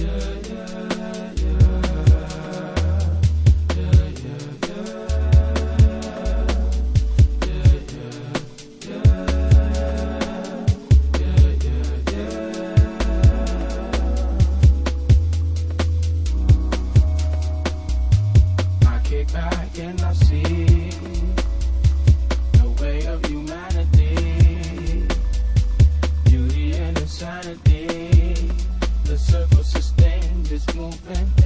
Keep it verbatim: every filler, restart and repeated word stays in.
Back and I see the way of humanity, beauty and insanity. The circle sustained this movement.